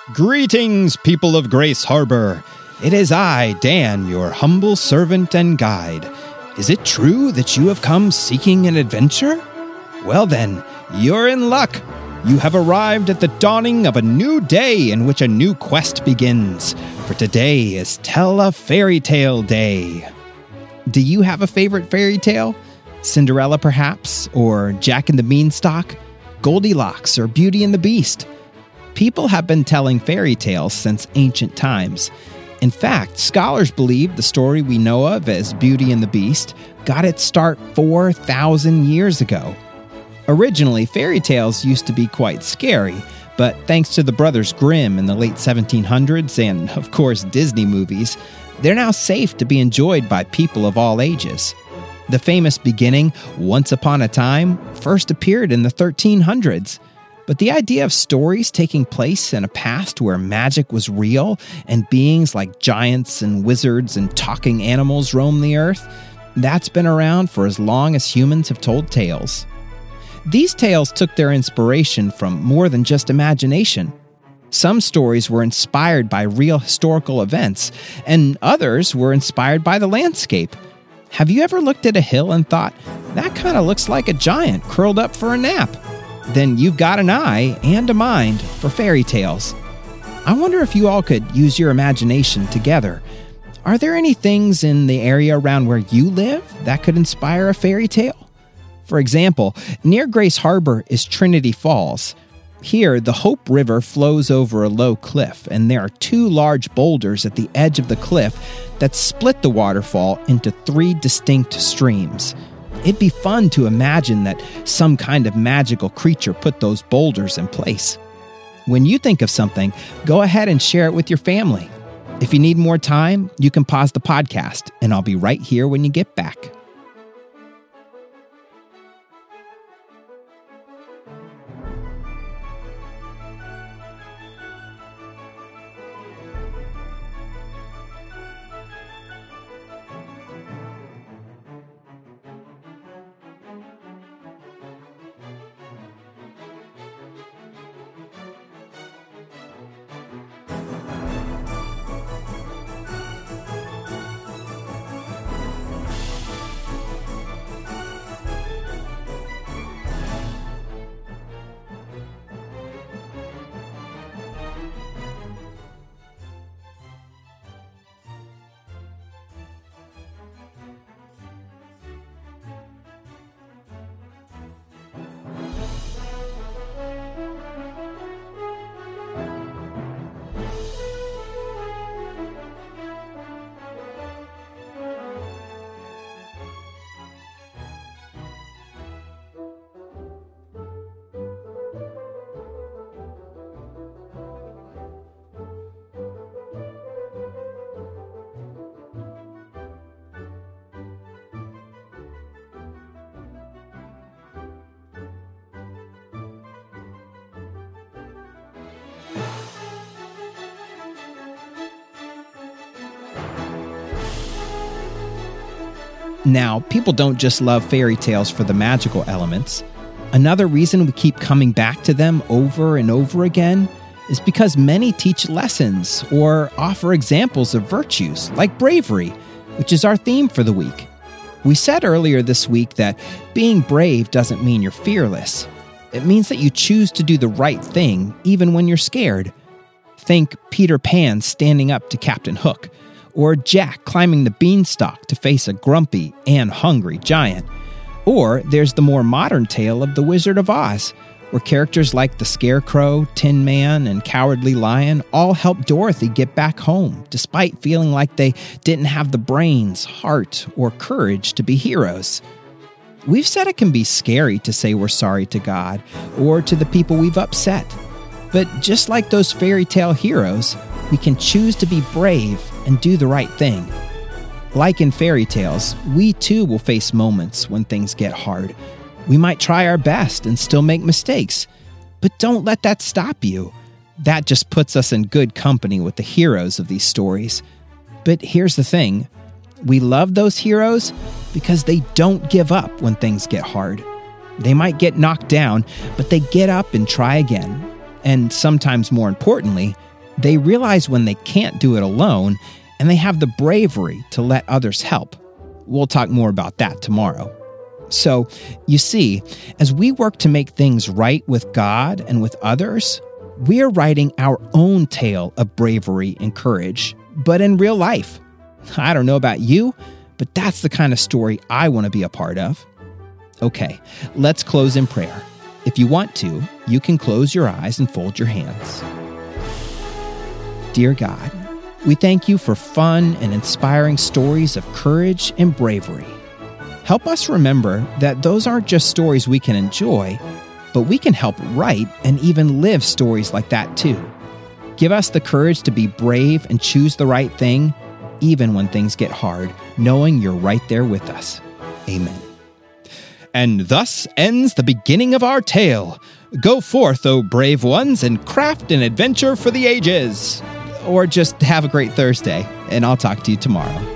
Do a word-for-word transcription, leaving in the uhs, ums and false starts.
Greetings, people of Grace Harbor. It is I, Dan, your humble servant and guide. Is it true that you have come seeking an adventure? Well then, you're in luck. You have arrived at the dawning of a new day in which a new quest begins. For today is Tell a Fairy Tale Day. Do you have a favorite fairy tale? Cinderella, perhaps? Or Jack and the Beanstalk? Goldilocks or Beauty and the Beast? People have been telling fairy tales since ancient times. In fact, scholars believe the story we know of as Beauty and the Beast got its start four thousand years ago. Originally, fairy tales used to be quite scary, but thanks to the Brothers Grimm in the late seventeen hundreds and, of course, Disney movies, they're now safe to be enjoyed by people of all ages. The famous beginning, Once Upon a Time, first appeared in the thirteen hundreds. But the idea of stories taking place in a past where magic was real and beings like giants and wizards and talking animals roam the earth, that's been around for as long as humans have told tales. These tales took their inspiration from more than just imagination. Some stories were inspired by real historical events, and others were inspired by the landscape. Have you ever looked at a hill and thought, that kind of looks like a giant curled up for a nap? Then you've got an eye and a mind for fairy tales. I wonder if you all could use your imagination together. Are there any things in the area around where you live that could inspire a fairy tale? For example, near Grace Harbor is Trinity Falls. Here, the Hope River flows over a low cliff, and there are two large boulders at the edge of the cliff that split the waterfall into three distinct streams. It'd be fun to imagine that some kind of magical creature put those boulders in place. When you think of something, go ahead and share it with your family. If you need more time, you can pause the podcast, and I'll be right here when you get back. Now, people don't just love fairy tales for the magical elements. Another reason we keep coming back to them over and over again is because many teach lessons or offer examples of virtues, like bravery, which is our theme for the week. We said earlier this week that being brave doesn't mean you're fearless. It means that you choose to do the right thing even when you're scared. Think Peter Pan standing up to Captain Hook, or Jack climbing the beanstalk to face a grumpy and hungry giant. Or there's the more modern tale of The Wizard of Oz, where characters like the Scarecrow, Tin Man, and Cowardly Lion all help Dorothy get back home, despite feeling like they didn't have the brains, heart, or courage to be heroes. We've said it can be scary to say we're sorry to God or to the people we've upset. But just like those fairy tale heroes, we can choose to be brave and do the right thing. Like in fairy tales, we too will face moments when things get hard. We might try our best and still make mistakes, but don't let that stop you. That just puts us in good company with the heroes of these stories. But here's the thing. We love those heroes because they don't give up when things get hard. They might get knocked down, but they get up and try again. And sometimes more importantly, They realize when they can't do it alone, and they have the bravery to let others help. We'll talk more about that tomorrow. So, you see, as we work to make things right with God and with others, we are writing our own tale of bravery and courage, but in real life. I don't know about you, but that's the kind of story I want to be a part of. Okay, let's close in prayer. If you want to, you can close your eyes and fold your hands. Dear God, we thank you for fun and inspiring stories of courage and bravery. Help us remember that those aren't just stories we can enjoy, but we can help write and even live stories like that too. Give us the courage to be brave and choose the right thing, even when things get hard, knowing you're right there with us. Amen. And thus ends the beginning of our tale. Go forth, O brave ones, and craft an adventure for the ages. Or just have a great Thursday, and I'll talk to you tomorrow.